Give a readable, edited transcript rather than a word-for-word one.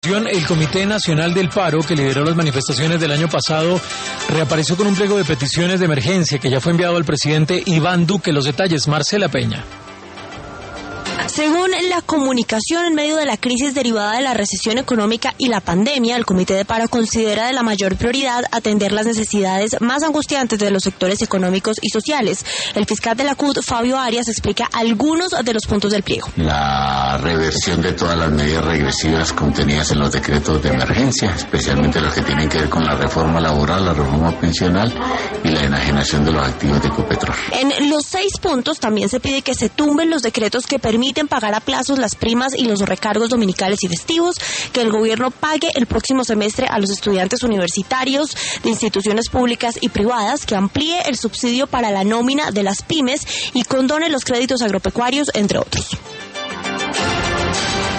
El Comité Nacional del Paro, que lideró las manifestaciones del año pasado, reapareció con un pliego de peticiones de emergencia que ya fue enviado al presidente Iván Duque. Los detalles, Marcela Peña. Según la comunicación, en medio de la crisis derivada de la recesión económica y la pandemia, el Comité de Paro considera de la mayor prioridad atender las necesidades más angustiantes de los sectores económicos y sociales. El fiscal de la CUT, Fabio Arias, explica algunos de los puntos del pliego. La reversión de todas las medidas regresivas contenidas en los decretos de emergencia, especialmente los que tienen que ver con la reforma laboral, la reforma pensional y la enajenación de los activos de Ecopetrol. En los 6 puntos también se pide que se tumben los decretos que permiten pagar a plazos las primas y los recargos dominicales y festivos, que el gobierno pague el próximo semestre a los estudiantes universitarios de instituciones públicas y privadas, que amplíe el subsidio para la nómina de las pymes y condone los créditos agropecuarios, entre otros.